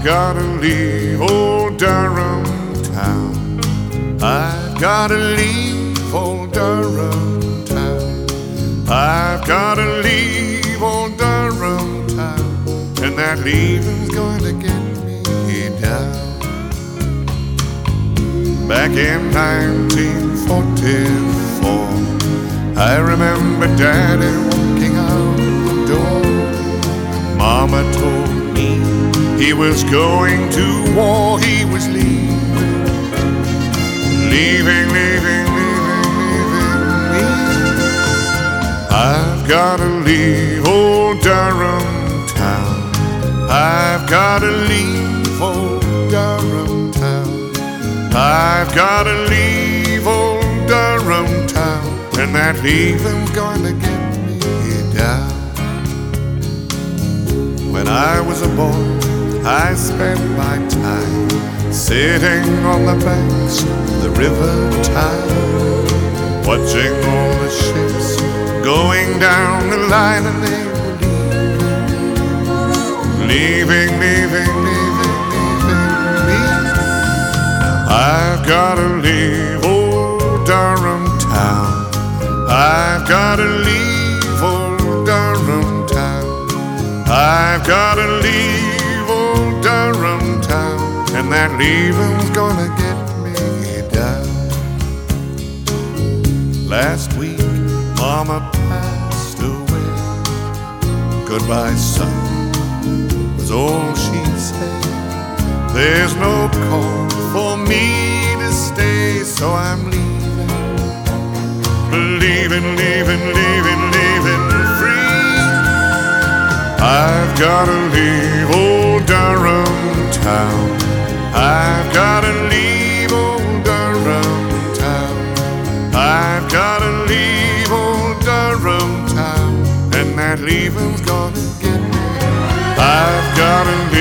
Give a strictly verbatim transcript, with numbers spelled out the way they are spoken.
gotta leave old Durham town. I've gotta leave old Durham town. I've gotta leave old Durham town, and that leaving's going to get me down. Back in nineteen forty-four, I remember Daddy walking out the door. Mama told me he was going to war, he was leaving, leaving, leaving, leaving, leaving me. I've gotta leave old Durham town. I've gotta leave old Durham town. I've gotta leave old Durham town, and that leaving's gonna get me down. When I was a boy, I spent my time sitting on the banks of the river Tyne, watching all the ships going down the line, and they were leaving, leaving, leaving, leaving, leaving me. I've gotta leave old Durham town. I've gotta leave old Durham town. I've gotta leave old Durham town, and that leaving's gonna get me down. Last week, Mama passed away. Goodbye, son, was all she said. There's no call for me to stay, so I'm leaving, leaving, leaving, leaving, leaving free. I've gotta leave old Durham town. I've gotta leave old Durham town. I've gotta leave old Durham town, and that leaving's gonna get me. I've gotta leave